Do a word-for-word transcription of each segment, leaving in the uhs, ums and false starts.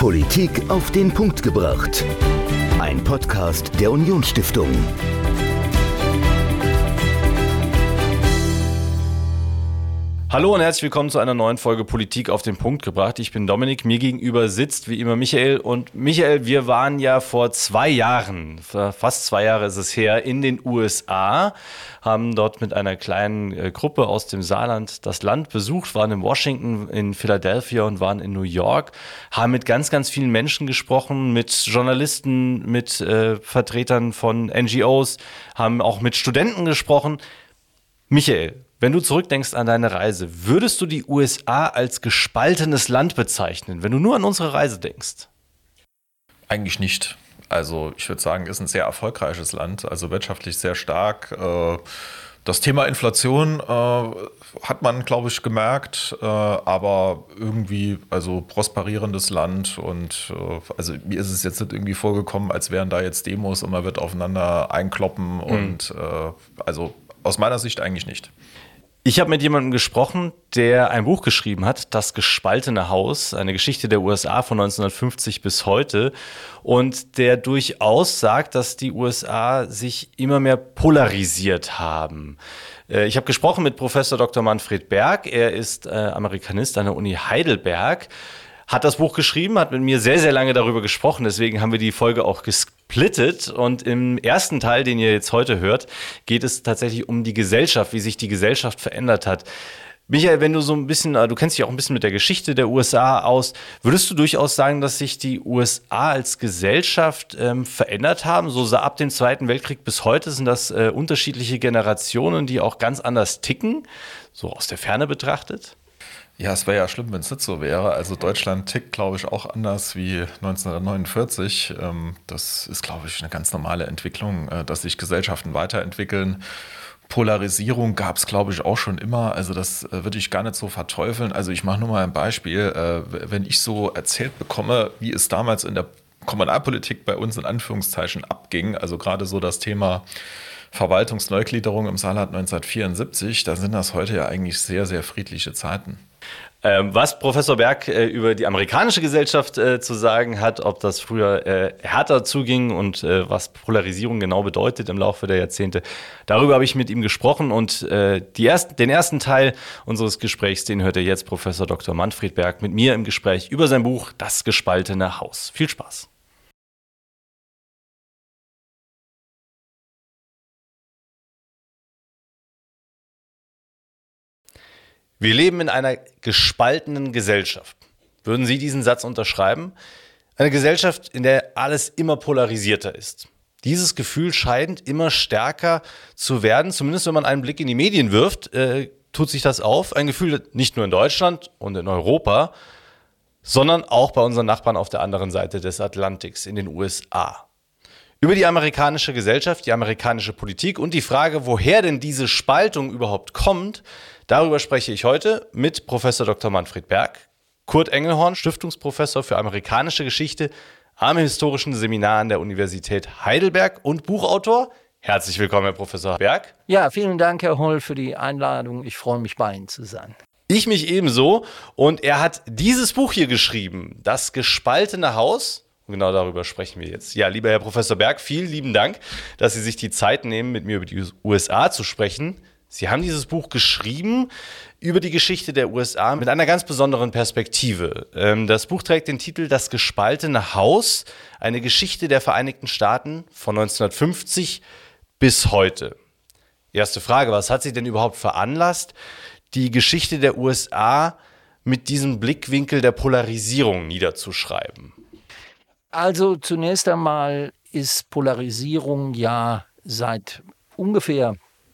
Politik auf den Punkt gebracht. Ein Podcast der Unionsstiftung. Hallo und herzlich willkommen zu einer neuen Folge Politik auf den Punkt gebracht. Ich bin Dominik, mir gegenüber sitzt wie immer Michael. Und Michael, wir waren ja vor zwei Jahren, fast zwei Jahre ist es her, in den U S A, haben dort mit einer kleinen äh, Gruppe aus dem Saarland das Land besucht, waren in Washington, in Philadelphia und waren in New York, haben mit ganz, ganz vielen Menschen gesprochen, mit Journalisten, mit äh, Vertretern von N G Os, haben auch mit Studenten gesprochen. Michael, wenn du zurückdenkst an deine Reise, würdest du die U S A als gespaltenes Land bezeichnen, wenn du nur an unsere Reise denkst? Eigentlich nicht. Also ich würde sagen, es ist ein sehr erfolgreiches Land, also wirtschaftlich sehr stark. Das Thema Inflation hat man, glaube ich, gemerkt, aber irgendwie, also prosperierendes Land und also mir ist es jetzt nicht irgendwie vorgekommen, als wären da jetzt Demos und man wird aufeinander einkloppen mhm. und also aus meiner Sicht eigentlich nicht. Ich habe mit jemandem gesprochen, der ein Buch geschrieben hat, Das gespaltene Haus, eine Geschichte der U S A von neunzehnhundertfünfzig bis heute und der durchaus sagt, dass die U S A sich immer mehr polarisiert haben. Ich habe gesprochen mit Professor Doktor Manfred Berg, er ist äh, Amerikanist an der Uni Heidelberg, hat das Buch geschrieben, hat mit mir sehr, sehr lange darüber gesprochen, deswegen haben wir die Folge auch gesplittet und im ersten Teil, den ihr jetzt heute hört, geht es tatsächlich um die Gesellschaft, wie sich die Gesellschaft verändert hat. Michael, wenn du so ein bisschen, du kennst dich auch ein bisschen mit der Geschichte der U S A aus, würdest du durchaus sagen, dass sich die U S A als Gesellschaft ähm, verändert haben? So ab dem Zweiten Weltkrieg bis heute sind das äh, unterschiedliche Generationen, die auch ganz anders ticken, so aus der Ferne betrachtet? Ja, es wäre ja schlimm, wenn es nicht so wäre. Also Deutschland tickt, glaube ich, auch anders wie neunzehnhundertneunundvierzig. Das ist, glaube ich, eine ganz normale Entwicklung, dass sich Gesellschaften weiterentwickeln. Polarisierung gab es, glaube ich, auch schon immer. Also das würde ich gar nicht so verteufeln. Also ich mache nur mal ein Beispiel. Wenn ich so erzählt bekomme, wie es damals in der Kommunalpolitik bei uns in Anführungszeichen abging, also gerade so das Thema Verwaltungsneugliederung im Saarland neunzehnhundertvierundsiebzig, da sind das heute ja eigentlich sehr, sehr friedliche Zeiten. Ähm, was Professor Berg äh, über die amerikanische Gesellschaft äh, zu sagen hat, ob das früher äh, härter zuging und äh, was Polarisierung genau bedeutet im Laufe der Jahrzehnte, darüber habe ich mit ihm gesprochen und äh, die ersten, den ersten Teil unseres Gesprächs, den hört ihr jetzt Professor Doktor Manfred Berg mit mir im Gespräch über sein Buch Das gespaltene Haus. Viel Spaß! Wir leben in einer gespaltenen Gesellschaft. Würden Sie diesen Satz unterschreiben? Eine Gesellschaft, in der alles immer polarisierter ist. Dieses Gefühl scheint immer stärker zu werden, zumindest wenn man einen Blick in die Medien wirft, äh, tut sich das auf. Ein Gefühl nicht nur in Deutschland und in Europa, sondern auch bei unseren Nachbarn auf der anderen Seite des Atlantiks, in den U S A. Über die amerikanische Gesellschaft, die amerikanische Politik und die Frage, woher denn diese Spaltung überhaupt kommt, darüber spreche ich heute mit Professor Doktor Manfred Berg, Kurt Engelhorn, Stiftungsprofessor für amerikanische Geschichte am Historischen Seminar an der Universität Heidelberg und Buchautor. Herzlich willkommen, Herr Professor Berg. Ja, vielen Dank, Herr Holl, für die Einladung. Ich freue mich, bei Ihnen zu sein. Ich mich ebenso. Und er hat dieses Buch hier geschrieben, Das gespaltene Haus. Und genau darüber sprechen wir jetzt. Ja, lieber Herr Professor Berg, vielen lieben Dank, dass Sie sich die Zeit nehmen, mit mir über die U S A zu sprechen. Sie haben dieses Buch geschrieben über die Geschichte der U S A mit einer ganz besonderen Perspektive. Das Buch trägt den Titel Das gespaltene Haus, eine Geschichte der Vereinigten Staaten von neunzehnhundertfünfzig bis heute. Erste Frage, was hat Sie denn überhaupt veranlasst, die Geschichte der U S A mit diesem Blickwinkel der Polarisierung niederzuschreiben? Also zunächst einmal ist Polarisierung ja seit ungefähr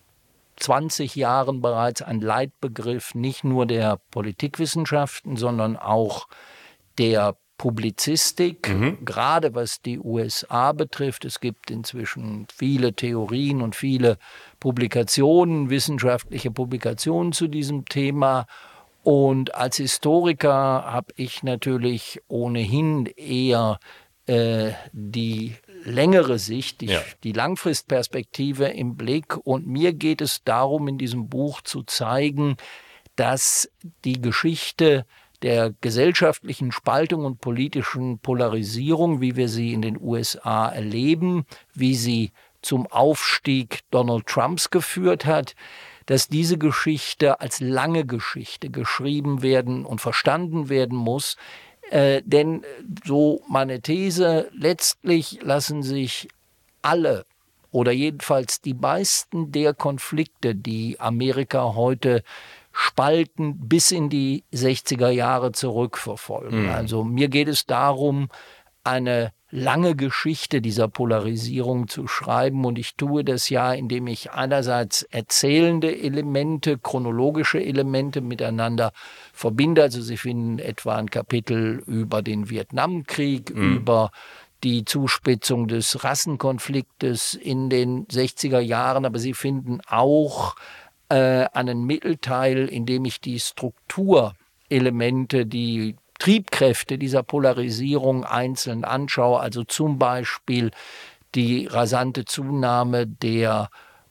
zwanzig Jahren bereits ein Leitbegriff nicht nur der Politikwissenschaften, sondern auch der Publizistik, mhm. gerade was die U S A betrifft. Es gibt inzwischen viele Theorien und viele Publikationen, wissenschaftliche Publikationen zu diesem Thema. Und als Historiker habe ich natürlich ohnehin eher äh, die längere Sicht, die, ja. die Langfristperspektive im Blick. Und mir geht es darum, in diesem Buch zu zeigen, dass die Geschichte der gesellschaftlichen Spaltung und politischen Polarisierung, wie wir sie in den U S A erleben, wie sie zum Aufstieg Donald Trumps geführt hat, dass diese Geschichte als lange Geschichte geschrieben werden und verstanden werden muss. Äh, denn so meine These, letztlich lassen sich alle oder jedenfalls die meisten der Konflikte, die Amerika heute spalten, bis in die sechziger Jahre zurückverfolgen. Mhm. Also mir geht es darum, eine lange Geschichte dieser Polarisierung zu schreiben, und ich tue das ja, indem ich einerseits erzählende Elemente, chronologische Elemente miteinander verbinde. Also Sie finden etwa ein Kapitel über den Vietnamkrieg, mhm. über die Zuspitzung des Rassenkonfliktes in den sechziger Jahren, aber Sie finden auch äh, einen Mittelteil, in dem ich die Strukturelemente, die Triebkräfte dieser Polarisierung einzeln anschaue, also zum Beispiel die rasante Zunahme der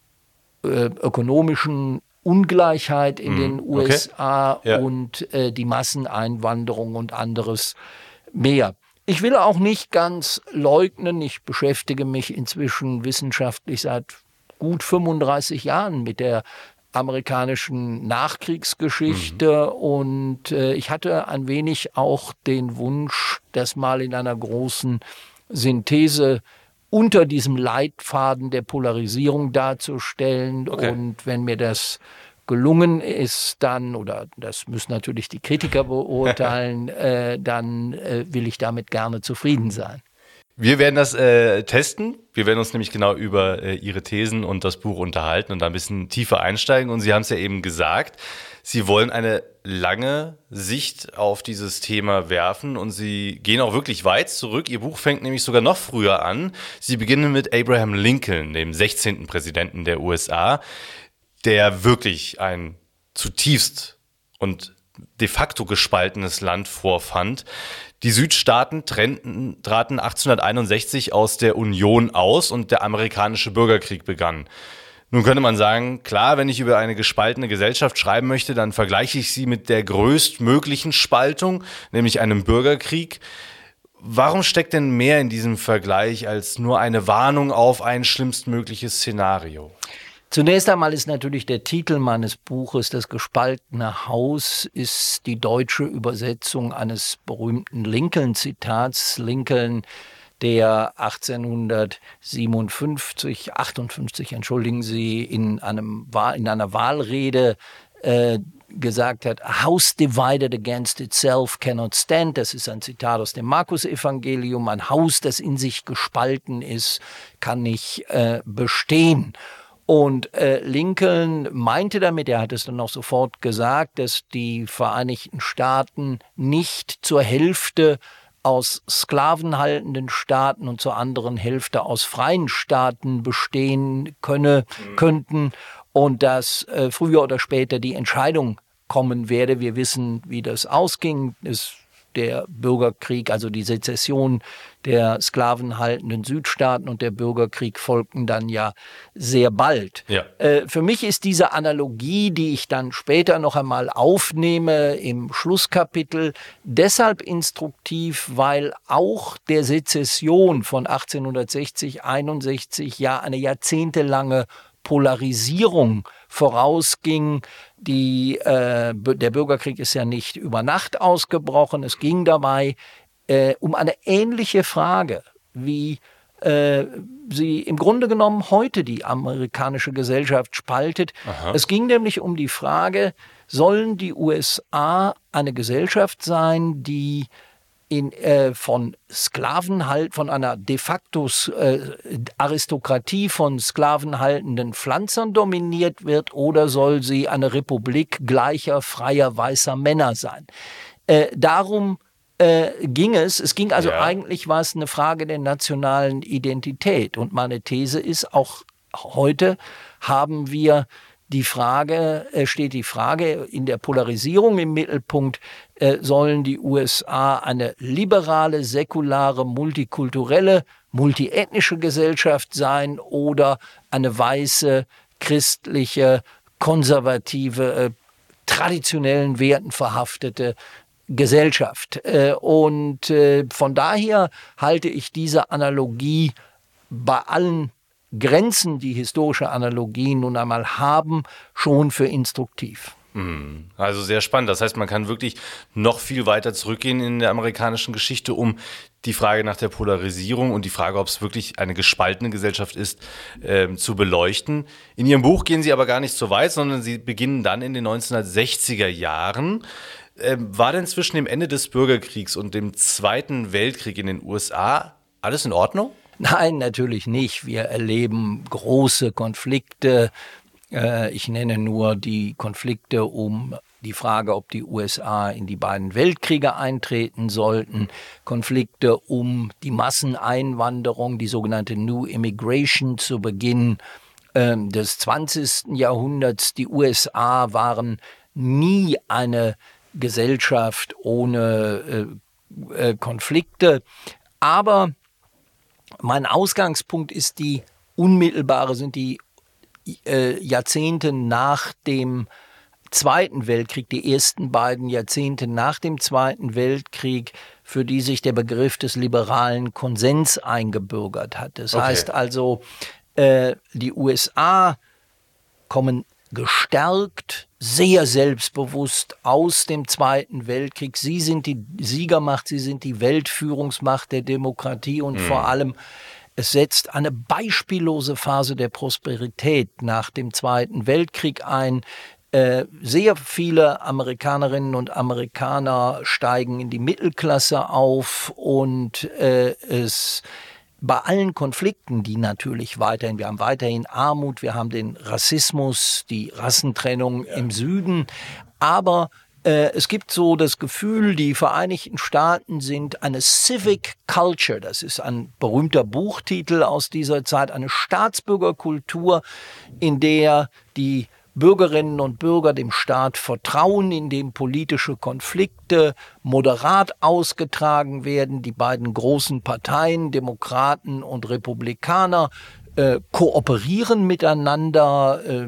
äh, ökonomischen Ungleichheit in mm, den U S A okay. ja. und äh, die Masseneinwanderung und anderes mehr. Ich will auch nicht ganz leugnen, ich beschäftige mich inzwischen wissenschaftlich seit gut fünfunddreißig Jahren mit der amerikanischen Nachkriegsgeschichte, mhm. und äh, ich hatte ein wenig auch den Wunsch, das mal in einer großen Synthese unter diesem Leitfaden der Polarisierung darzustellen. Okay. Und wenn mir das gelungen ist, dann, oder das müssen natürlich die Kritiker beurteilen, äh, dann äh, will ich damit gerne zufrieden sein. Wir werden das äh, testen. Wir werden uns nämlich genau über äh, Ihre Thesen und das Buch unterhalten und da ein bisschen tiefer einsteigen. Und Sie haben es ja eben gesagt, Sie wollen eine lange Sicht auf dieses Thema werfen, und Sie gehen auch wirklich weit zurück. Ihr Buch fängt nämlich sogar noch früher an. Sie beginnen mit Abraham Lincoln, dem sechzehnten Präsidenten der U S A, der wirklich ein zutiefst und de facto gespaltenes Land vorfand. Die Südstaaten trennten, traten achtzehnhunderteinundsechzig aus der Union aus und der amerikanische Bürgerkrieg begann. Nun könnte man sagen, klar, wenn ich über eine gespaltene Gesellschaft schreiben möchte, dann vergleiche ich sie mit der größtmöglichen Spaltung, nämlich einem Bürgerkrieg. Warum steckt denn mehr in diesem Vergleich als nur eine Warnung auf ein schlimmstmögliches Szenario? Zunächst einmal ist natürlich der Titel meines Buches, Das gespaltene Haus, ist die deutsche Übersetzung eines berühmten Lincoln-Zitats. Lincoln, der achtzehnhundertsiebenundfünfzig, achtundfünfzig, entschuldigen Sie, in, einem, in einer Wahlrede äh, gesagt hat, a house divided against itself cannot stand. Das ist ein Zitat aus dem Markus-Evangelium. Ein Haus, das in sich gespalten ist, kann nicht äh, bestehen. Und äh, Lincoln meinte damit, er hat es dann auch sofort gesagt, dass die Vereinigten Staaten nicht zur Hälfte aus sklavenhaltenden Staaten und zur anderen Hälfte aus freien Staaten bestehen könne, mhm. könnten, und dass äh, früher oder später die Entscheidung kommen werde. Wir wissen, wie das ausging. Es Der Bürgerkrieg, also die Sezession der sklavenhaltenden Südstaaten und der Bürgerkrieg folgten dann ja sehr bald. Ja. Äh, für mich ist diese Analogie, die ich dann später noch einmal aufnehme im Schlusskapitel, deshalb instruktiv, weil auch der Sezession von achtzehnhundertsechzig, einundsechzig ja eine jahrzehntelange Polarisierung vorausging. Die, äh, der Bürgerkrieg ist ja nicht über Nacht ausgebrochen. Es ging dabei äh, um eine ähnliche Frage, wie äh, sie im Grunde genommen heute die amerikanische Gesellschaft spaltet. Aha. Es ging nämlich um die Frage, sollen die U S A eine Gesellschaft sein, die In, äh, von Sklavenhalt, von einer de facto äh, Aristokratie von sklavenhaltenden Pflanzern dominiert wird, oder soll sie eine Republik gleicher, freier, weißer Männer sein? Äh, darum äh, ging es. Es ging also ja. eigentlich, war es eine Frage der nationalen Identität. Und meine These ist, auch heute haben wir die Frage, äh, steht die Frage in der Polarisierung im Mittelpunkt, äh, sollen die U S A eine liberale, säkulare, multikulturelle, multiethnische Gesellschaft sein oder eine weiße, christliche, konservative, äh, traditionellen Werten verhaftete Gesellschaft. Und von daher halte ich diese Analogie bei allen Grenzen, die historische Analogien nun einmal haben, schon für instruktiv. Also sehr spannend. Das heißt, man kann wirklich noch viel weiter zurückgehen in der amerikanischen Geschichte, um die Frage nach der Polarisierung und die Frage, ob es wirklich eine gespaltene Gesellschaft ist, äh, zu beleuchten. In Ihrem Buch gehen Sie aber gar nicht so weit, sondern Sie beginnen dann in den neunzehnhundertsechziger Jahren. Äh, war denn zwischen dem Ende des Bürgerkriegs und dem Zweiten Weltkrieg in den U S A alles in Ordnung? Nein, natürlich nicht. Wir erleben große Konflikte. Ich nenne nur die Konflikte um die Frage, ob die U S A in die beiden Weltkriege eintreten sollten, Konflikte um die Masseneinwanderung, die sogenannte New Immigration zu Beginn des zwanzigsten Jahrhunderts. Die U S A waren nie eine Gesellschaft ohne äh, äh, Konflikte, aber mein Ausgangspunkt ist die unmittelbare, sind die äh, Jahrzehnte nach dem Zweiten Weltkrieg, die ersten beiden Jahrzehnte nach dem Zweiten Weltkrieg, für die sich der Begriff des liberalen Konsens eingebürgert hat. Das okay. heißt also, äh, die U S A kommen gestärkt, sehr selbstbewusst aus dem Zweiten Weltkrieg. Sie sind die Siegermacht, sie sind die Weltführungsmacht der Demokratie und mhm. vor allem, es setzt eine beispiellose Phase der Prosperität nach dem Zweiten Weltkrieg ein. Äh, sehr viele Amerikanerinnen und Amerikaner steigen in die Mittelklasse auf und äh, es bei allen Konflikten, die natürlich weiterhin, wir haben weiterhin Armut, wir haben den Rassismus, die Rassentrennung ja. im Süden, aber äh, es gibt so das Gefühl, die Vereinigten Staaten sind eine Civic Culture, das ist ein berühmter Buchtitel aus dieser Zeit, eine Staatsbürgerkultur, in der die Bürgerinnen und Bürger dem Staat vertrauen, in dem politische Konflikte moderat ausgetragen werden. Die beiden großen Parteien, Demokraten und Republikaner, äh, kooperieren miteinander. Äh,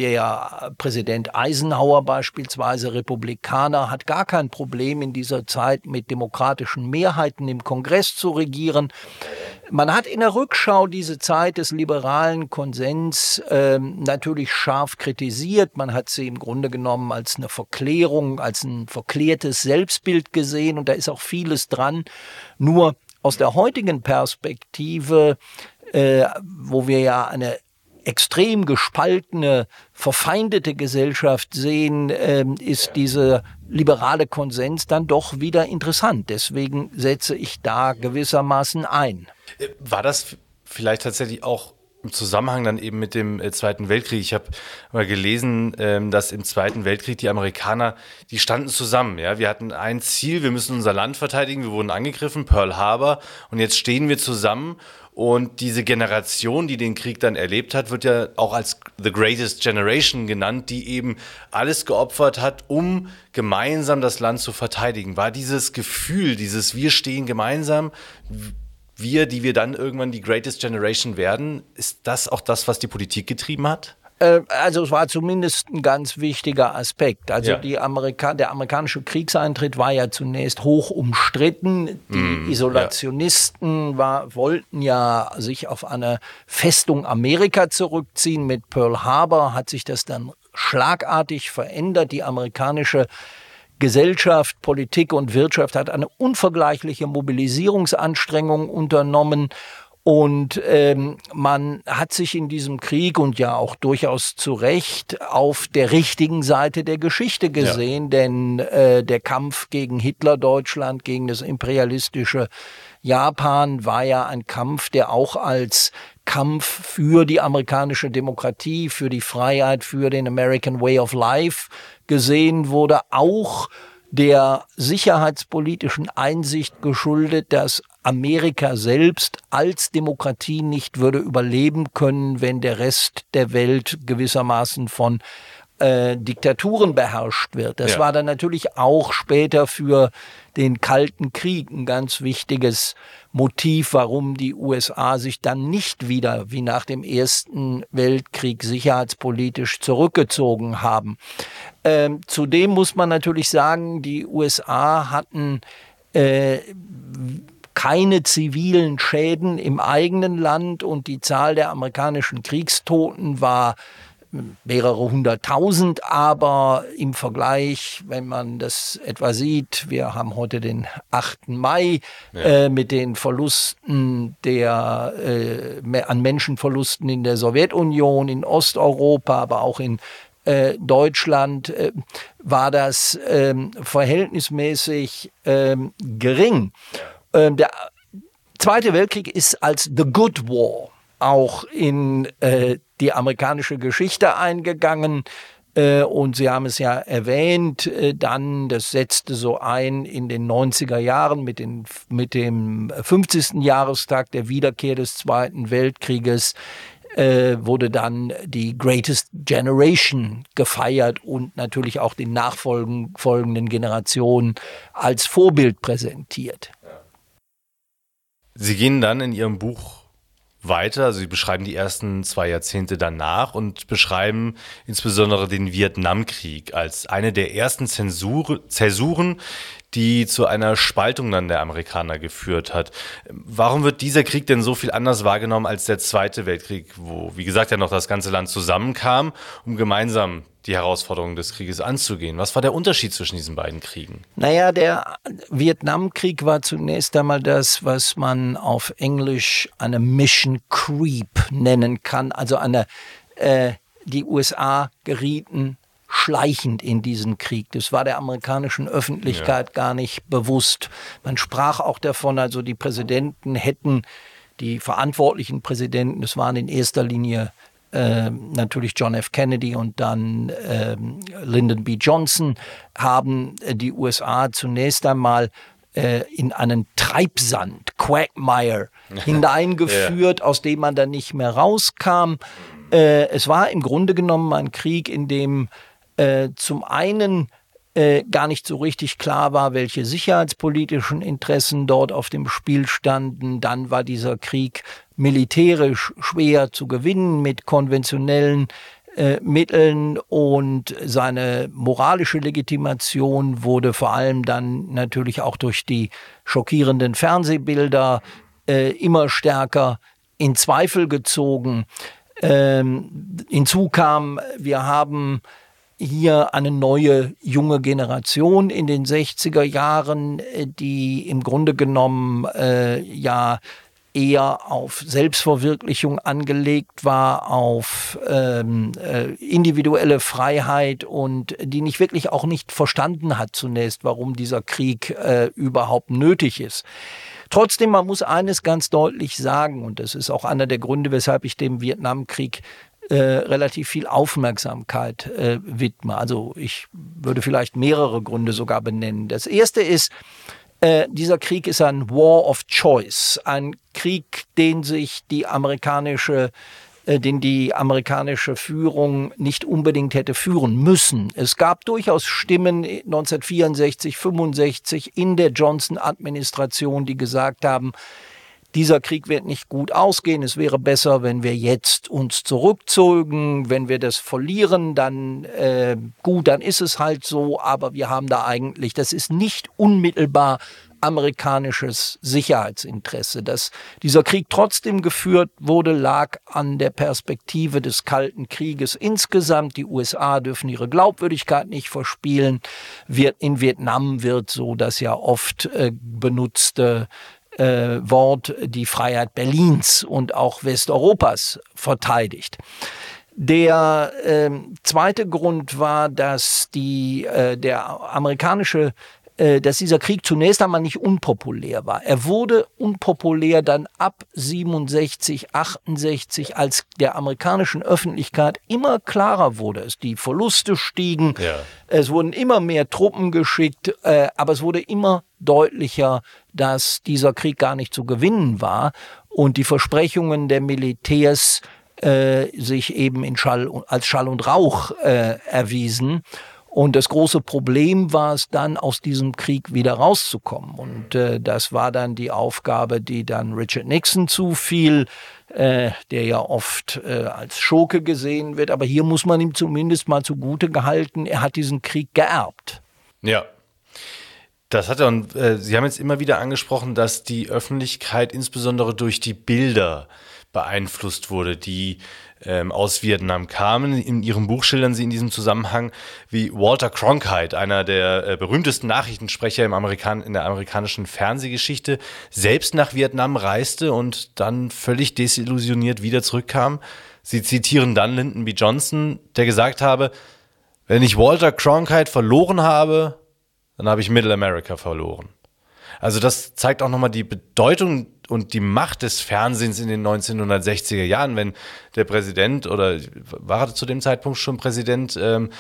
der Präsident Eisenhower beispielsweise, Republikaner, hat gar kein Problem in dieser Zeit mit demokratischen Mehrheiten im Kongress zu regieren. Man hat in der Rückschau diese Zeit des liberalen Konsens äh, natürlich scharf kritisiert. Man hat sie im Grunde genommen als eine Verklärung, als ein verklärtes Selbstbild gesehen. Und da ist auch vieles dran. Nur aus der heutigen Perspektive, äh, wo wir ja eine extrem gespaltene, verfeindete Gesellschaft sehen, äh, ist dieser liberale Konsens dann doch wieder interessant. Deswegen setze ich da gewissermaßen ein. War das vielleicht tatsächlich auch im Zusammenhang dann eben mit dem äh, Zweiten Weltkrieg? Ich habe mal gelesen, ähm, dass im Zweiten Weltkrieg die Amerikaner, die standen zusammen. Ja, wir hatten ein Ziel, wir müssen unser Land verteidigen, wir wurden angegriffen, Pearl Harbor, und jetzt stehen wir zusammen. Und diese Generation, die den Krieg dann erlebt hat, wird ja auch als The Greatest Generation genannt, die eben alles geopfert hat, um gemeinsam das Land zu verteidigen. War dieses Gefühl, dieses Wir stehen gemeinsam, wir, die wir dann irgendwann die Greatest Generation werden, ist das auch das, was die Politik getrieben hat? Also es war zumindest ein ganz wichtiger Aspekt. Also ja. die Amerika- der amerikanische Kriegseintritt war ja zunächst hoch umstritten. Die mm, Isolationisten ja. war, wollten ja sich auf eine Festung Amerika zurückziehen. Mit Pearl Harbor hat sich das dann schlagartig verändert. Die amerikanische Gesellschaft, Politik und Wirtschaft hat eine unvergleichliche Mobilisierungsanstrengung unternommen. Und ähm, man hat sich in diesem Krieg und ja auch durchaus zu Recht auf der richtigen Seite der Geschichte gesehen, ja. denn äh, der Kampf gegen Hitler-Deutschland, gegen das imperialistische Japan war ja ein Kampf, der auch als Kampf für die amerikanische Demokratie, für die Freiheit, für den American Way of Life gesehen wurde, auch der sicherheitspolitischen Einsicht geschuldet, dass Amerika selbst als Demokratie nicht würde überleben können, wenn der Rest der Welt gewissermaßen von äh, Diktaturen beherrscht wird. Das Ja. war dann natürlich auch später für den Kalten Krieg ein ganz wichtiges Motiv, warum die U S A sich dann nicht wieder wie nach dem Ersten Weltkrieg sicherheitspolitisch zurückgezogen haben. Ähm, zudem muss man natürlich sagen, die U S A hatten äh, keine zivilen Schäden im eigenen Land und die Zahl der amerikanischen Kriegstoten war mehrere hunderttausend, aber im Vergleich, wenn man das etwa sieht, wir haben heute den achten Mai, ja. äh, mit den Verlusten der, äh, an Menschenverlusten in der Sowjetunion, in Osteuropa, aber auch in äh, Deutschland, äh, war das äh, verhältnismäßig äh, gering. Äh, der Zweite Weltkrieg ist als The Good War auch in äh, die amerikanische Geschichte eingegangen. Äh, und Sie haben es ja erwähnt, äh, dann, das setzte so ein in den neunziger Jahren mit, den, mit dem fünfzigsten Jahrestag der Wiederkehr des Zweiten Weltkrieges, äh, wurde dann die Greatest Generation gefeiert und natürlich auch den nachfolgenden Generationen als Vorbild präsentiert. Sie gehen dann in Ihrem Buch weiter, also Sie beschreiben die ersten zwei Jahrzehnte danach und beschreiben insbesondere den Vietnamkrieg als eine der ersten Zensur, Zäsuren, die zu einer Spaltung dann der Amerikaner geführt hat. Warum wird dieser Krieg denn so viel anders wahrgenommen als der Zweite Weltkrieg, wo, wie gesagt, ja noch das ganze Land zusammenkam, um gemeinsam die Herausforderungen des Krieges anzugehen? Was war der Unterschied zwischen diesen beiden Kriegen? Naja, der Vietnamkrieg war zunächst einmal das, was man auf Englisch eine Mission Creep nennen kann. Also eine, äh, die U S A gerieten schleichend in diesen Krieg. Das war der amerikanischen Öffentlichkeit ja. gar nicht bewusst. Man sprach auch davon, also die Präsidenten hätten, die verantwortlichen Präsidenten, das waren in erster Linie äh, natürlich John F. Kennedy und dann äh, Lyndon B. Johnson, haben die U S A zunächst einmal äh, in einen Treibsand, Quagmire, hineingeführt, ja. aus dem man dann nicht mehr rauskam. Äh, es war im Grunde genommen ein Krieg, in dem Äh, zum einen äh, gar nicht so richtig klar war, welche sicherheitspolitischen Interessen dort auf dem Spiel standen. Dann war dieser Krieg militärisch schwer zu gewinnen mit konventionellen äh, Mitteln und seine moralische Legitimation wurde vor allem dann natürlich auch durch die schockierenden Fernsehbilder äh, immer stärker in Zweifel gezogen. Ähm, hinzu kam, wir haben hier eine neue junge Generation in den sechziger Jahren, die im Grunde genommen äh, ja eher auf Selbstverwirklichung angelegt war, auf ähm, äh, individuelle Freiheit und die nicht wirklich auch nicht verstanden hat zunächst, warum dieser Krieg äh, überhaupt nötig ist. Trotzdem, man muss eines ganz deutlich sagen, und das ist auch einer der Gründe, weshalb ich dem Vietnamkrieg Äh, relativ viel Aufmerksamkeit äh, widme. Also ich würde vielleicht mehrere Gründe sogar benennen. Das erste ist, äh, dieser Krieg ist ein War of Choice, ein Krieg, den sich die amerikanische, äh, den die amerikanische Führung nicht unbedingt hätte führen müssen. Es gab durchaus Stimmen neunzehnhundertvierundsechzig, fünfundsechzig in der Johnson-Administration, die gesagt haben, dieser Krieg wird nicht gut ausgehen. Es wäre besser, wenn wir jetzt uns zurückzogen. Wenn wir das verlieren, dann äh, gut, dann ist es halt so. Aber wir haben da eigentlich, das ist nicht unmittelbar amerikanisches Sicherheitsinteresse. Dass dieser Krieg trotzdem geführt wurde, lag an der Perspektive des Kalten Krieges insgesamt. Die U S A dürfen ihre Glaubwürdigkeit nicht verspielen. In Vietnam wird so das ja oft äh, benutzte Äh, Wort die Freiheit Berlins und auch Westeuropas verteidigt. Der äh, zweite Grund war, dass die, äh, der amerikanische, äh, dass dieser Krieg zunächst einmal nicht unpopulär war. Er wurde unpopulär dann ab siebenundsechzig, achtundsechzig, als der amerikanischen Öffentlichkeit immer klarer wurde. Es die Verluste stiegen, ja. Es wurden immer mehr Truppen geschickt, äh, aber es wurde immer deutlicher, dass dieser Krieg gar nicht zu gewinnen war und die Versprechungen der Militärs äh, sich eben in Schall, als Schall und Rauch äh, erwiesen. Und das große Problem war es dann, aus diesem Krieg wieder rauszukommen. Und äh, das war dann die Aufgabe, die dann Richard Nixon zufiel, äh, der ja oft äh, als Schurke gesehen wird. Aber hier muss man ihm zumindest mal zugute gehalten, er hat diesen Krieg geerbt. Ja. Das hat er, und äh, Sie haben jetzt immer wieder angesprochen, dass die Öffentlichkeit insbesondere durch die Bilder beeinflusst wurde, die ähm, aus Vietnam kamen. In Ihrem Buch schildern Sie in diesem Zusammenhang, wie Walter Cronkite, einer der äh, berühmtesten Nachrichtensprecher im Amerikan- in der amerikanischen Fernsehgeschichte, selbst nach Vietnam reiste und dann völlig desillusioniert wieder zurückkam. Sie zitieren dann Lyndon B. Johnson, der gesagt habe, wenn ich Walter Cronkite verloren habe, dann habe ich Middle America verloren. Also das zeigt auch nochmal die Bedeutung und die Macht des Fernsehens in den neunzehnhundertsechziger Jahren, wenn der Präsident, oder war er zu dem Zeitpunkt schon Präsident, ähm,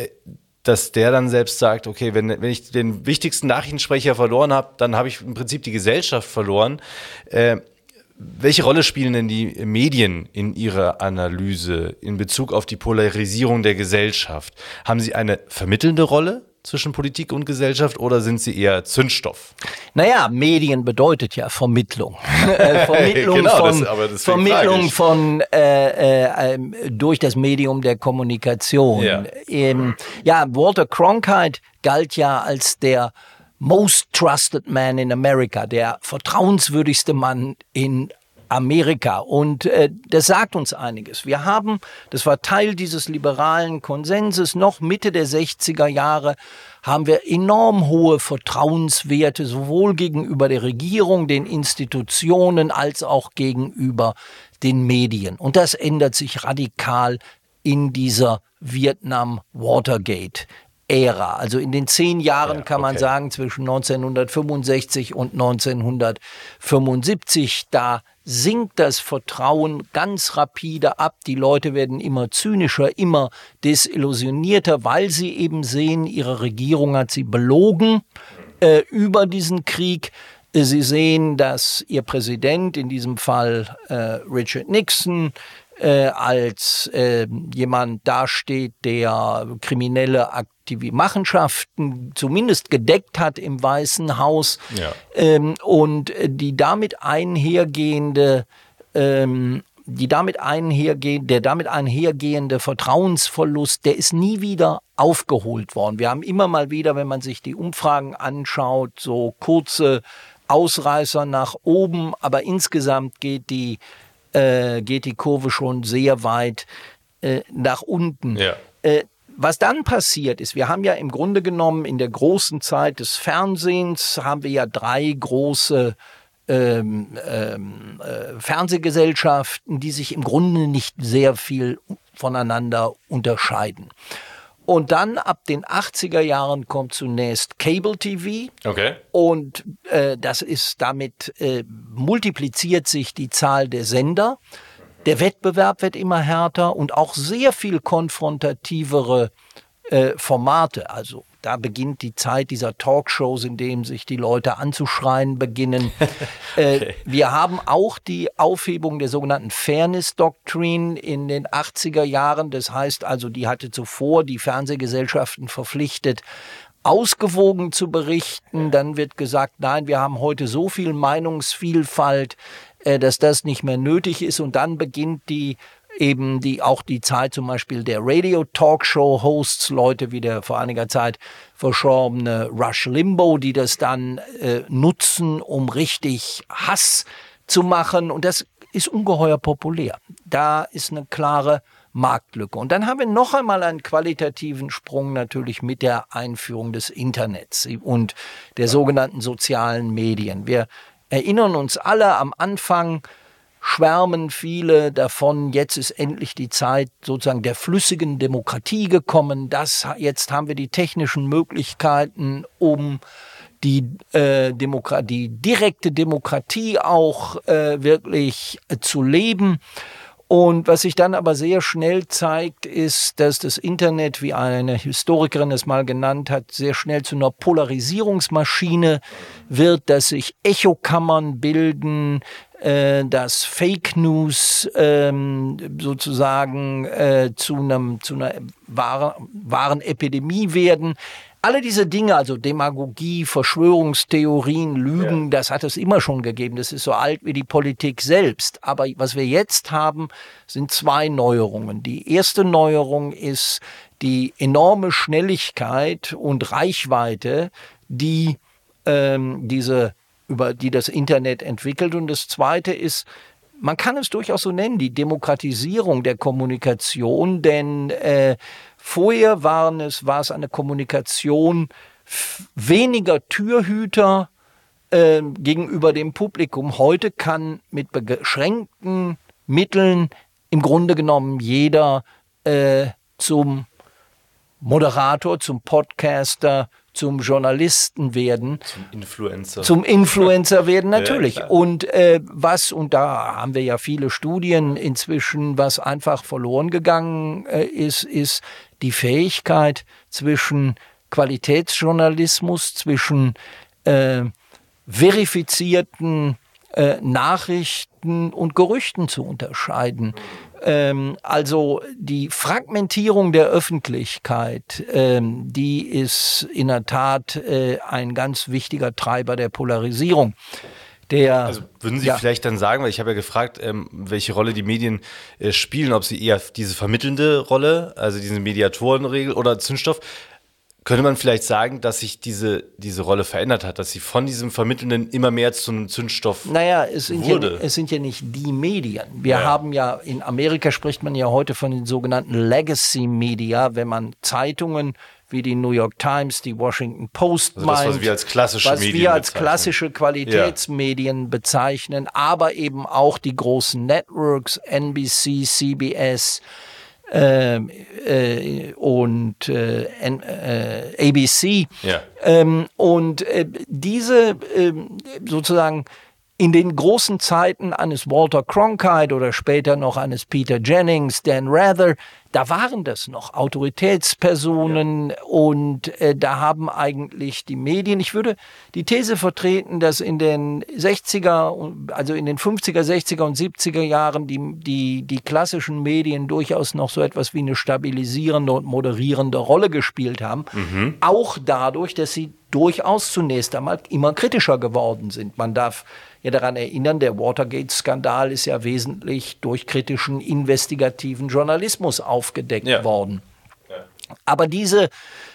dass der dann selbst sagt, okay, wenn, wenn ich den wichtigsten Nachrichtensprecher verloren habe, dann habe ich im Prinzip die Gesellschaft verloren. Äh, welche Rolle spielen denn die Medien in Ihrer Analyse in Bezug auf die Polarisierung der Gesellschaft? Haben sie eine vermittelnde Rolle zwischen Politik und Gesellschaft oder sind sie eher Zündstoff? Naja, Medien bedeutet ja Vermittlung. äh, Vermittlung genau, von, das, aber Vermittlung von äh, äh, durch das Medium der Kommunikation. Ja. Ähm, ja, Walter Cronkite galt ja als der most trusted man in America, der vertrauenswürdigste Mann in Amerika. Und äh, das sagt uns einiges. Wir haben, das war Teil dieses liberalen Konsenses, noch Mitte der sechziger Jahre haben wir enorm hohe Vertrauenswerte, sowohl gegenüber der Regierung, den Institutionen, als auch gegenüber den Medien. Und das ändert sich radikal in dieser Vietnam-Watergate Ära. Also in den zehn Jahren, ja, kann man okay. sagen, zwischen neunzehnhundertfünfundsechzig und neunzehnhundertfünfundsiebzig, da sinkt das Vertrauen ganz rapide ab. Die Leute werden immer zynischer, immer desillusionierter, weil sie eben sehen, ihre Regierung hat sie belogen äh, über diesen Krieg. Sie sehen, dass ihr Präsident, in diesem Fall äh, Richard Nixon, Äh, als äh, jemand dasteht, der kriminelle aktive Machenschaften zumindest gedeckt hat im Weißen Haus, ja. ähm, und die damit einhergehende ähm, die damit einhergehende, der damit einhergehende Vertrauensverlust, der ist nie wieder aufgeholt worden. Wir haben immer mal wieder, wenn man sich die Umfragen anschaut, so kurze Ausreißer nach oben, aber insgesamt geht die Äh, geht die Kurve schon sehr weit äh, nach unten. Ja. Äh, was dann passiert ist, wir haben ja im Grunde genommen in der großen Zeit des Fernsehens, haben wir ja drei große ähm, ähm, äh, Fernsehgesellschaften, die sich im Grunde nicht sehr viel voneinander unterscheiden. Und dann ab den achtziger Jahren kommt zunächst Cable T V. Okay. Und äh, das ist damit äh, multipliziert sich die Zahl der Sender. Der Wettbewerb wird immer härter und auch sehr viel konfrontativere äh, Formate. Also da beginnt die Zeit dieser Talkshows, in denen sich die Leute anzuschreien beginnen. äh, okay. Wir haben auch die Aufhebung der sogenannten Fairness Doctrine in den achtziger Jahren. Das heißt also, die hatte zuvor die Fernsehgesellschaften verpflichtet, ausgewogen zu berichten. Dann wird gesagt, nein, wir haben heute so viel Meinungsvielfalt, äh, dass das nicht mehr nötig ist. Und dann beginnt die eben die auch die Zeit zum Beispiel der Radio-Talkshow-Hosts, Leute wie der vor einiger Zeit verstorbene Rush Limbaugh, die das dann äh, nutzen, um richtig Hass zu machen. Und das ist ungeheuer populär. Da ist eine klare Marktlücke. Und dann haben wir noch einmal einen qualitativen Sprung natürlich mit der Einführung des Internets und der sogenannten sozialen Medien. Wir erinnern uns alle, am Anfang schwärmen viele davon, jetzt ist endlich die Zeit sozusagen der flüssigen Demokratie gekommen. Das, jetzt haben wir die technischen Möglichkeiten, um die, äh, Demokratie, die direkte Demokratie auch äh, wirklich äh, zu leben. Und was sich dann aber sehr schnell zeigt, ist, dass das Internet, wie eine Historikerin es mal genannt hat, sehr schnell zu einer Polarisierungsmaschine wird, dass sich Echokammern bilden, äh, dass Fake News ähm, sozusagen äh, zu, einem, zu einer wahren, wahren Epidemie werden. Alle diese Dinge, also Demagogie, Verschwörungstheorien, Lügen, ja. das hat es immer schon gegeben. Das ist so alt wie die Politik selbst. Aber was wir jetzt haben, sind zwei Neuerungen. Die erste Neuerung ist die enorme Schnelligkeit und Reichweite, die ähm, diese über die das Internet entwickelt. Und das Zweite ist, man kann es durchaus so nennen, die Demokratisierung der Kommunikation, denn äh, vorher waren es, war es eine Kommunikation weniger Türhüter äh, gegenüber dem Publikum. Heute kann mit beschränkten Mitteln im Grunde genommen jeder äh, zum Moderator, zum Podcaster, zum Journalisten werden. Zum Influencer. Zum Influencer werden, natürlich. Ja, und äh, was, und da haben wir ja viele Studien inzwischen, was einfach verloren gegangen äh, ist, ist die Fähigkeit zwischen Qualitätsjournalismus, zwischen äh, verifizierten äh, Nachrichten und Gerüchten zu unterscheiden. Ähm, also die Fragmentierung der Öffentlichkeit, ähm, die ist in der Tat äh, ein ganz wichtiger Treiber der Polarisierung. Der, also würden Sie ja. vielleicht dann sagen, weil ich habe ja gefragt, ähm, welche Rolle die Medien äh, spielen, ob sie eher diese vermittelnde Rolle, also diese Mediatorenregel oder Zündstoff, könnte man vielleicht sagen, dass sich diese, diese Rolle verändert hat, dass sie von diesem Vermittelnden immer mehr zu einem Zündstoff naja, es sind wurde? Ja, es sind ja nicht die Medien. Wir ja. haben ja, in Amerika spricht man ja heute von den sogenannten Legacy Media, wenn man Zeitungen wie die New York Times, die Washington Post also meint. Das, was wir als klassische was Medien wir als bezeichnen. klassische Qualitätsmedien ja. bezeichnen, aber eben auch die großen Networks, N B C, C B S, Ähm, äh, und äh, äh, A B C. Ja. Ähm, und äh, diese äh, sozusagen in den großen Zeiten eines Walter Cronkite oder später noch eines Peter Jennings, Dan Rather, da waren das noch Autoritätspersonen ja. und äh, da haben eigentlich die Medien, ich würde die These vertreten, dass in den sechziger, also in den fünfziger, sechziger und siebziger Jahren die, die, die klassischen Medien durchaus noch so etwas wie eine stabilisierende und moderierende Rolle gespielt haben. Mhm. Auch dadurch, dass sie durchaus zunächst einmal immer kritischer geworden sind. Man darf ja daran erinnern, der Watergate-Skandal ist ja wesentlich durch kritischen, investigativen Journalismus aufgedeckt ja. worden. Ja. Aber diese,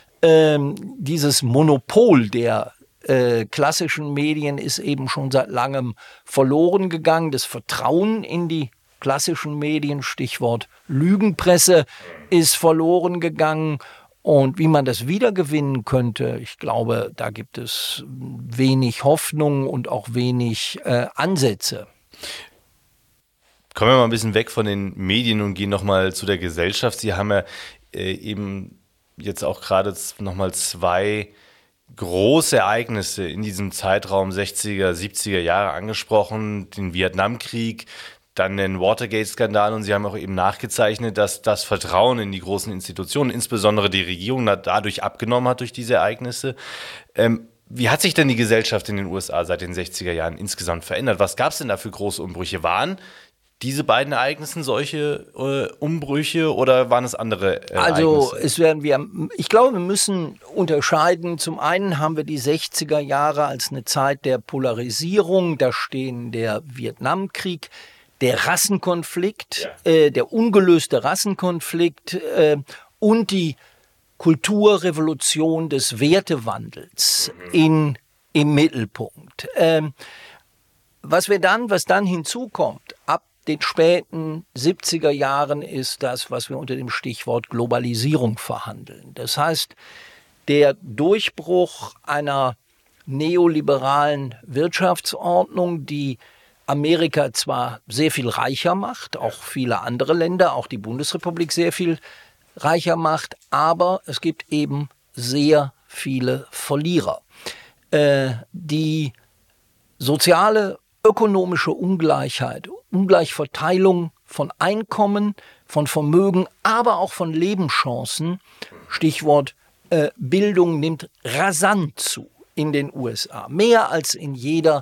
ähm, dieses Monopol der äh, klassischen Medien ist eben schon seit langem verloren gegangen. Das Vertrauen in die klassischen Medien, Stichwort Lügenpresse, ist verloren gegangen. Und wie man das wiedergewinnen könnte, ich glaube, da gibt es wenig Hoffnung und auch wenig äh, Ansätze. Kommen wir mal ein bisschen weg von den Medien und gehen nochmal zu der Gesellschaft. Sie haben ja äh, eben jetzt auch gerade nochmal zwei große Ereignisse in diesem Zeitraum sechziger, siebziger Jahre angesprochen. Den Vietnamkrieg, dann den Watergate-Skandal, und Sie haben auch eben nachgezeichnet, dass das Vertrauen in die großen Institutionen, insbesondere die Regierung, dadurch abgenommen hat durch diese Ereignisse. Ähm, wie hat sich denn die Gesellschaft in den U S A seit den sechziger Jahren insgesamt verändert? Was gab es denn da für große Umbrüche? Waren diese beiden Ereignisse solche äh, Umbrüche oder waren es andere äh, Also Ereignisse? es werden wir, ich glaube, wir müssen unterscheiden. Zum einen haben wir die sechziger Jahre als eine Zeit der Polarisierung. Da stehen der Vietnamkrieg, der Rassenkonflikt, ja. äh, der ungelöste Rassenkonflikt äh, und die Kulturrevolution des Wertewandels mhm. in, im Mittelpunkt. Ähm, was wir dann, was dann hinzukommt, ab den späten siebziger Jahren, ist das, was wir unter dem Stichwort Globalisierung verhandeln. Das heißt, der Durchbruch einer neoliberalen Wirtschaftsordnung, die Amerika zwar sehr viel reicher macht, auch viele andere Länder, auch die Bundesrepublik sehr viel reicher macht, aber es gibt eben sehr viele Verlierer. Äh, die soziale, ökonomische Ungleichheit, Ungleichverteilung von Einkommen, von Vermögen, aber auch von Lebenschancen, Stichwort äh, Bildung, nimmt rasant zu in den U S A. Mehr als in jeder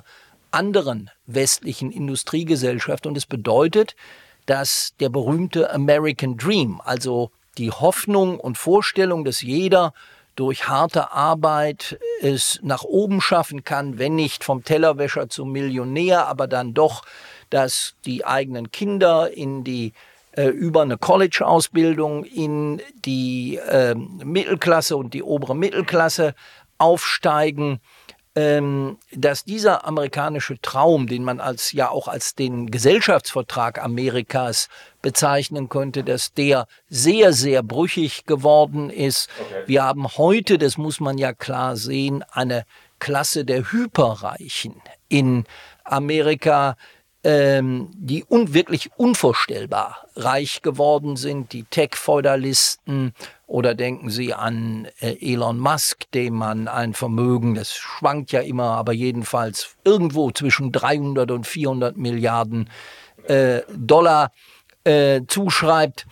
anderen westlichen Industriegesellschaften. Und es bedeutet, dass der berühmte American Dream, also die Hoffnung und Vorstellung, dass jeder durch harte Arbeit es nach oben schaffen kann, wenn nicht vom Tellerwäscher zum Millionär, aber dann doch, dass die eigenen Kinder in die äh, über eine College-Ausbildung in die äh, Mittelklasse und die obere Mittelklasse aufsteigen, ähm, dass dieser amerikanische Traum, den man als ja auch als den Gesellschaftsvertrag Amerikas bezeichnen könnte, dass der sehr, sehr brüchig geworden ist. Okay. Wir haben heute, das muss man ja klar sehen, eine Klasse der Hyperreichen in Amerika, ähm, die un- wirklich unvorstellbar reich geworden sind, die Tech-Feudalisten. Oder denken Sie an äh, Elon Musk, dem man ein Vermögen, das schwankt ja immer, aber jedenfalls irgendwo zwischen dreihundert und vierhundert Milliarden äh, Dollar äh, zuschreibt.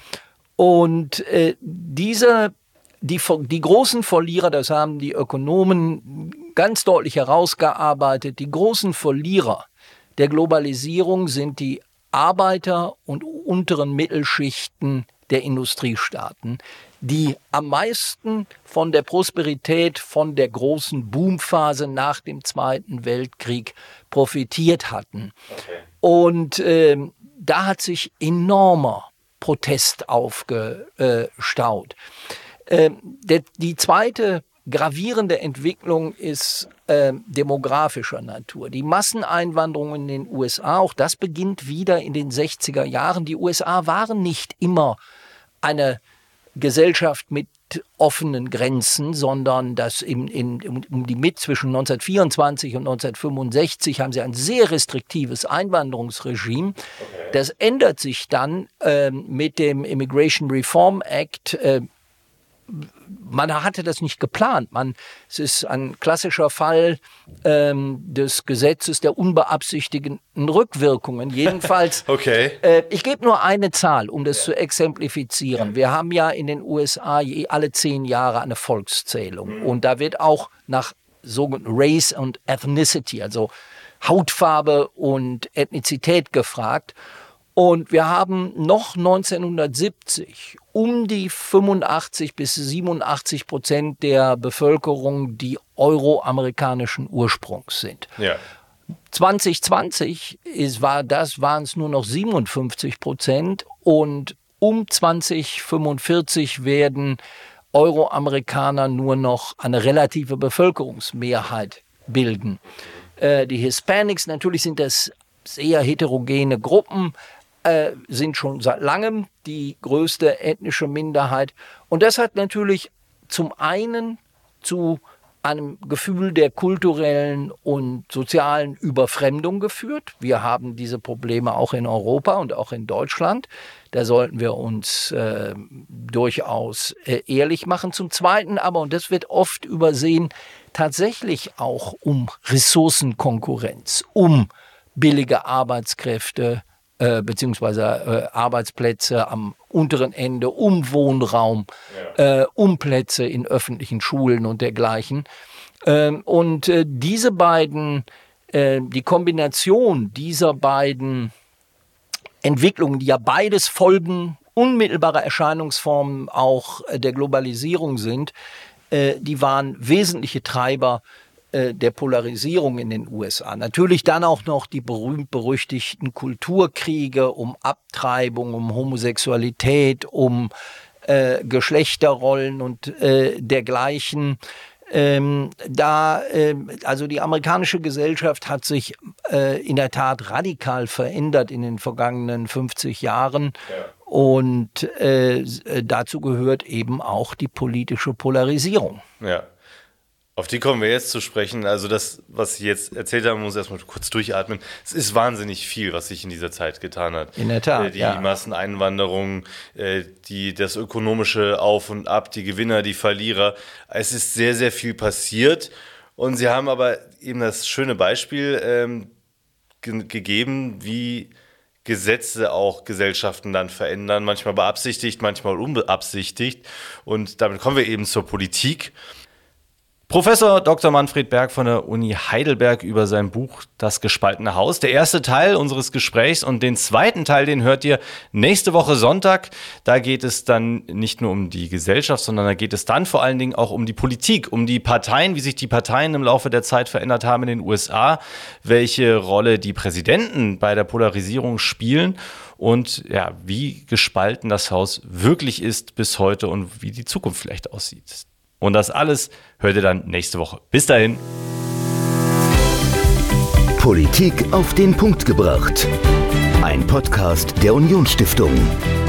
Und äh, diese, die, die großen Verlierer, das haben die Ökonomen ganz deutlich herausgearbeitet, die großen Verlierer der Globalisierung sind die Arbeiter und unteren Mittelschichten der Industriestaaten, die am meisten von der Prosperität, von der großen Boomphase nach dem Zweiten Weltkrieg profitiert hatten. Okay. Und äh, da hat sich enormer Protest aufgestaut. Äh, der, die zweite gravierende Entwicklung ist äh, demografischer Natur. Die Masseneinwanderung in den U S A, auch das beginnt wieder in den sechziger Jahren. Die U S A waren nicht immer eine Gesellschaft mit offenen Grenzen, sondern das in, in, um die mit zwischen neunzehnhundertvierundzwanzig und neunzehnhundertfünfundsechzig haben sie ein sehr restriktives Einwanderungsregime. Okay. Das ändert sich dann äh, mit dem Immigration Reform Act. Äh, Man hatte das nicht geplant. Man, es ist ein klassischer Fall ähm, des Gesetzes der unbeabsichtigten Rückwirkungen. Jedenfalls, okay. äh, ich gebe nur eine Zahl, um das ja. zu exemplifizieren. Ja. Wir haben ja in den U S A je, alle zehn Jahre eine Volkszählung. Mhm. Und da wird auch nach sogenannten Race und Ethnicity, also Hautfarbe und Ethnizität gefragt. Und wir haben noch neunzehnhundertsiebzig um die fünfundachtzig bis siebenundachtzig Prozent der Bevölkerung, die euroamerikanischen Ursprungs sind. Ja. zwanzig zwanzig ist, war das, waren es nur noch siebenundfünfzig Prozent und um zwanzig fünfundvierzig werden Euroamerikaner nur noch eine relative Bevölkerungsmehrheit bilden. Äh, die Hispanics, natürlich sind das sehr heterogene Gruppen, Äh, sind schon seit langem die größte ethnische Minderheit. Und das hat natürlich zum einen zu einem Gefühl der kulturellen und sozialen Überfremdung geführt. Wir haben diese Probleme auch in Europa und auch in Deutschland. Da sollten wir uns äh, durchaus äh, ehrlich machen. Zum Zweiten aber, und das wird oft übersehen, tatsächlich auch um Ressourcenkonkurrenz, um billige Arbeitskräfte, Äh, beziehungsweise äh, Arbeitsplätze am unteren Ende, um Wohnraum, ja. äh, um Plätze in öffentlichen Schulen und dergleichen. Ähm, und äh, diese beiden, äh, die Kombination dieser beiden Entwicklungen, die ja beides Folgen, unmittelbare Erscheinungsformen auch äh, der Globalisierung sind, äh, die waren wesentliche Treiber der Polarisierung in den U S A. Natürlich dann auch noch die berühmt-berüchtigten Kulturkriege um Abtreibung, um Homosexualität, um äh, Geschlechterrollen und äh, dergleichen. Ähm, da, äh, also die amerikanische Gesellschaft hat sich äh, in der Tat radikal verändert in den vergangenen fünfzig Jahren. Ja. Und äh, dazu gehört eben auch die politische Polarisierung. Ja. Auf die kommen wir jetzt zu sprechen. Also das, was Sie jetzt erzählt haben, muss erstmal kurz durchatmen. Es ist wahnsinnig viel, was sich in dieser Zeit getan hat. In der Tat, Die ja. Masseneinwanderung, die, das ökonomische Auf und Ab, die Gewinner, die Verlierer. Es ist sehr, sehr viel passiert. Und Sie haben aber eben das schöne Beispiel ähm, ge- gegeben, wie Gesetze auch Gesellschaften dann verändern. Manchmal beabsichtigt, manchmal unbeabsichtigt. Und damit kommen wir eben zur Politik. Professor Doktor Manfred Berg von der Uni Heidelberg über sein Buch Das gespaltene Haus. Der erste Teil unseres Gesprächs und den zweiten Teil, den hört ihr nächste Woche Sonntag. Da geht es dann nicht nur um die Gesellschaft, sondern da geht es dann vor allen Dingen auch um die Politik, um die Parteien, wie sich die Parteien im Laufe der Zeit verändert haben in den U S A, welche Rolle die Präsidenten bei der Polarisierung spielen und ja, wie gespalten das Haus wirklich ist bis heute und wie die Zukunft vielleicht aussieht. Und das alles hört ihr dann nächste Woche. Bis dahin. Politik auf den Punkt gebracht. Ein Podcast der Unionsstiftung.